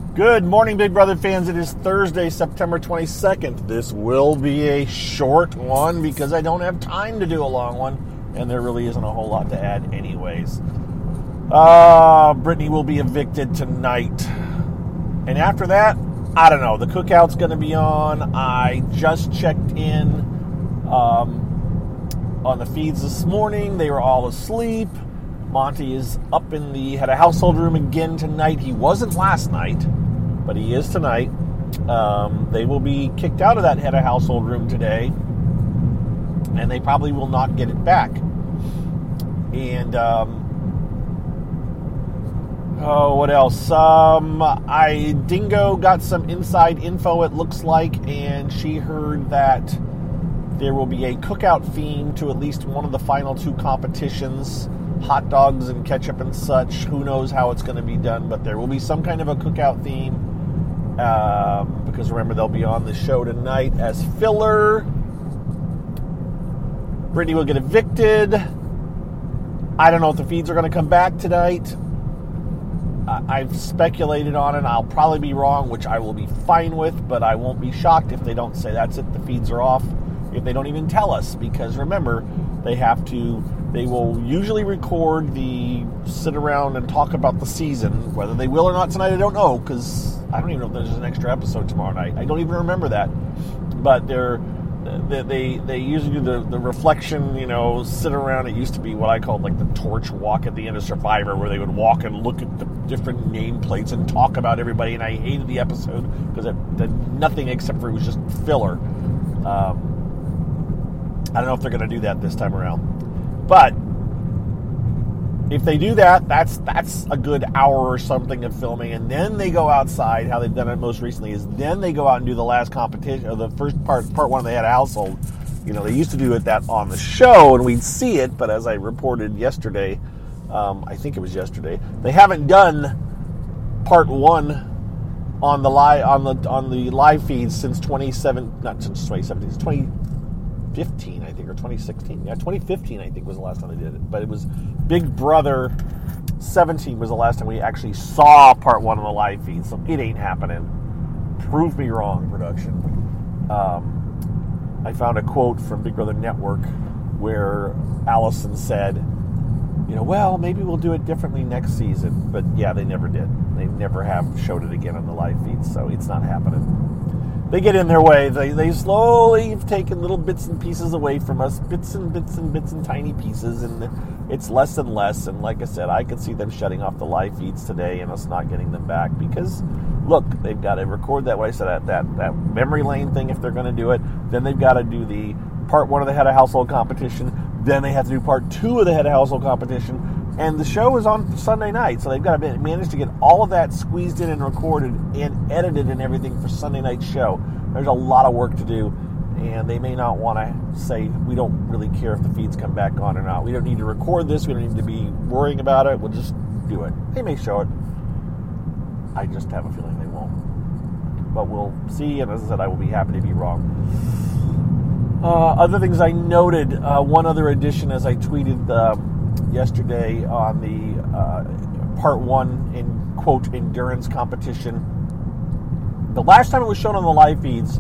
Good morning, Big Brother fans. It is Thursday, September 22nd. This will be a short one because I don't have time to do a long one, and there really isn't a whole lot to add anyways. Brittany will be evicted tonight. And after that, I don't know. The cookout's going to be on. I just checked in on the feeds this morning. They were all asleep. Monty is up in the head of household room again tonight. He wasn't last night, but he is tonight. They will be kicked out of that head of household room today, and they probably will not get it back. And, what else? Dingo got some inside info, it looks like, and she heard that there will be a cookout theme to at least one of the final two competitions. Hot dogs and ketchup and such. Who knows how it's going to be done, but there will be some kind of a cookout theme. Because remember, they'll be on the show tonight as filler. Brittany will get evicted. I don't know if the feeds are going to come back tonight. I've speculated on it. Will probably be wrong, which I will be fine with, but I won't be shocked if they don't say that's it, the feeds are off. If they don't even tell us, because remember, they will usually record the sit around and talk about the season. Whether they will or not tonight, I don't know, because I don't even know if there's an extra episode tomorrow night. I don't even remember that. But they usually do the reflection, sit around. It used to be what I called like the torch walk at the end of Survivor, where they would walk and look at the different nameplates and talk about everybody. And I hated the episode because it did nothing except for it was just filler. I don't know if they're going to do that this time around. But if they do that, that's a good hour or something of filming, and then they go outside. How they've done it most recently is then they go out and do the last competition, or the first part one they had a household. They used to do it that on the show, and we'd see it. But as I reported yesterday, I think it was yesterday, they haven't done part one on the live feeds since 2017. Not since 2017. It's 2015, I think, or 2016. Yeah, 2015, I think, was the last time they did it. But it was Big Brother 17 was the last time we actually saw part one on the live feed. So it ain't happening. Prove me wrong, production. I found a quote from Big Brother Network where Allison said, well, maybe we'll do it differently next season. But yeah, they never did. They never have showed it again on the live feed. So it's not happening. They get in their way. They slowly have taken little bits and pieces away from us, bits and tiny pieces, and it's less and less. And like I said, I could see them shutting off the live feeds today and us not getting them back because, look, they've got to record that way. I said that memory lane thing if they're going to do it. Then they've got to do the part one of the head of household competition. Then they have to do part two of the head of household competition. And the show is on Sunday night, so they've got to manage to get all of that squeezed in and recorded and edited and everything for Sunday night's show. There's a lot of work to do, and they may not want to say, we don't really care if the feeds come back on or not. We don't need to record this. We don't need to be worrying about it. We'll just do it. They may show it. I just have a feeling they won't. But we'll see, and as I said, I will be happy to be wrong. Other things I noted, one other addition as I tweeted yesterday on the part one in quote endurance competition. The last time it was shown on the live feeds,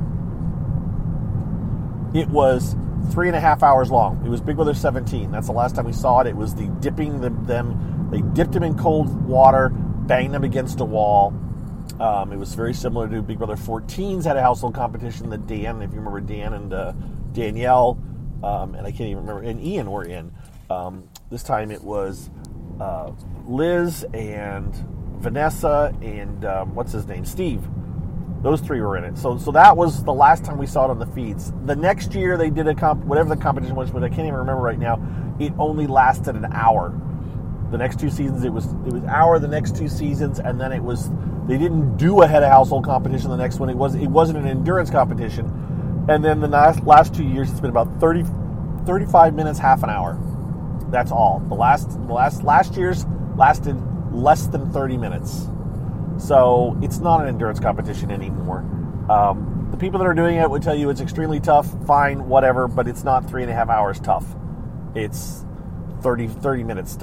it was 3.5 hours long. It was Big Brother 17. That's the last time we saw it. It was the dipping them. They dipped them in cold water, banged them against a wall. It was very similar to Big Brother 14's had a household competition that Dan, if you remember Dan and Danielle, and I can't even remember, and Ian were in. This time it was Liz and Vanessa and what's his name, Steve. Those three were in it. So that was the last time we saw it on the feeds. The next year they did whatever the competition was, but I can't even remember right now. It only lasted an hour. The next two seasons it was hour. The next two seasons, and then they didn't do a head of household competition. The next one it wasn't an endurance competition, and then the last 2 years it's been about 35 minutes, half an hour. That's all. The last year's lasted less than 30 minutes. So it's not an endurance competition anymore. The people that are doing it would tell you it's extremely tough, fine, whatever, but it's not 3.5 hours tough. It's 30 minutes tough.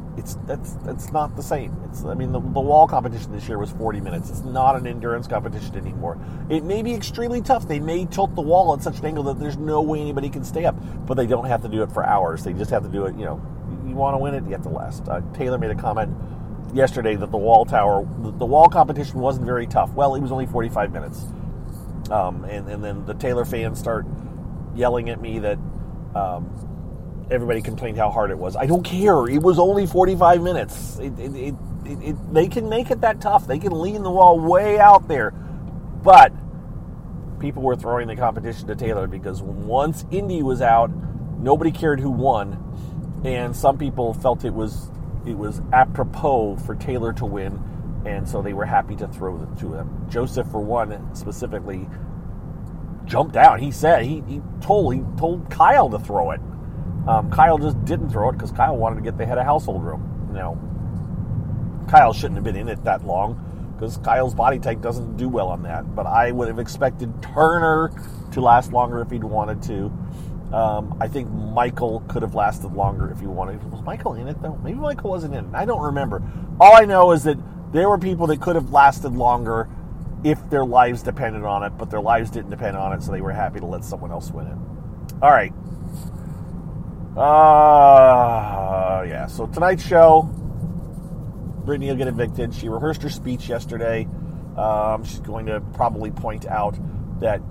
that's not the same. The wall competition this year was 40 minutes. It's not an endurance competition anymore. It may be extremely tough. They may tilt the wall at such an angle that there's no way anybody can stay up, but they don't have to do it for hours. They just have to do it, you want to win it, you have to last. Taylor made a comment yesterday that the wall competition wasn't very tough. Well, it was only 45 minutes. And then the Taylor fans start yelling at me that everybody complained how hard it was. I don't care. It was only 45 minutes. They can make it that tough. They can lean the wall way out there. But people were throwing the competition to Taylor because once Indy was out, nobody cared who won. And some people felt it was apropos for Taylor to win, and so they were happy to throw it to him. Joseph, for one, specifically jumped out. He said he told Kyle to throw it. Kyle just didn't throw it because Kyle wanted to get the head of household room. Now, Kyle shouldn't have been in it that long because Kyle's body type doesn't do well on that. But I would have expected Turner to last longer if he'd wanted to. I think Michael could have lasted longer if he wanted. Was Michael in it, though? Maybe Michael wasn't in it. I don't remember. All I know is that there were people that could have lasted longer if their lives depended on it, but their lives didn't depend on it, so they were happy to let someone else win it. All right. Yeah. So tonight's show, Brittany will get evicted. She rehearsed her speech yesterday. She's going to probably point out that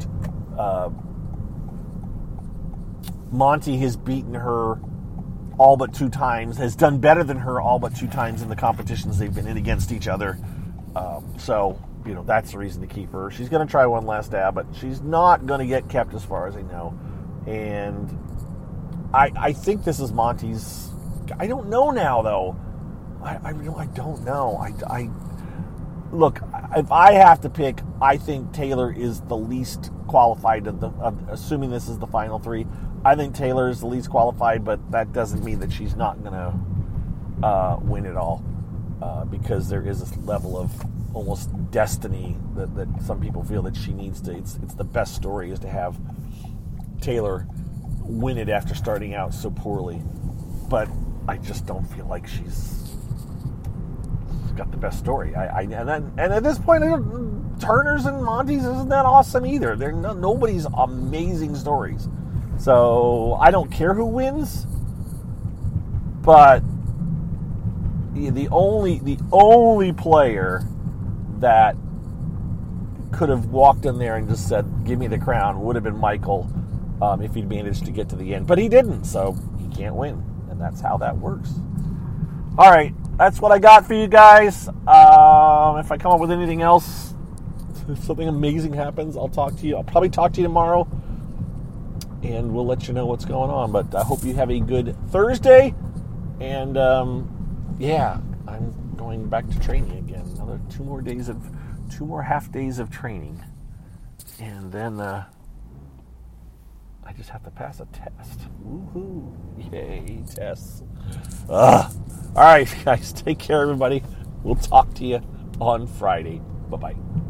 Monty has beaten her all but 2 times, has done better than her all but 2 times in the competitions they've been in against each other. So, that's the reason to keep her. She's going to try one last stab, but she's not going to get kept as far as I know. And I think this is Monty's... I don't know now, though. I don't know. Look, if I have to pick, I think Taylor is the least qualified assuming this is the final 3. I think Taylor is the least qualified, but that doesn't mean that she's not going to win it all, because there is this level of almost destiny that some people feel that she needs to. It's the best story is to have Taylor win it after starting out so poorly, but I just don't feel like she's got the best story. And at this point, Turner's and Monty's isn't that awesome either. They're nobody's amazing stories. So I don't care who wins, but the only player that could have walked in there and just said, "Give me the crown," would have been Michael, if he'd managed to get to the end. But he didn't, so he can't win, and that's how that works. All right, that's what I got for you guys. If I come up with anything else, if something amazing happens, I'll talk to you. I'll probably talk to you tomorrow, and we'll let you know what's going on. But I hope you have a good Thursday. And, I'm going back to training again. Another 2 more half days of training. And then I just have to pass a test. Woohoo. Yay, tests. All right, guys. Take care, everybody. We'll talk to you on Friday. Bye-bye.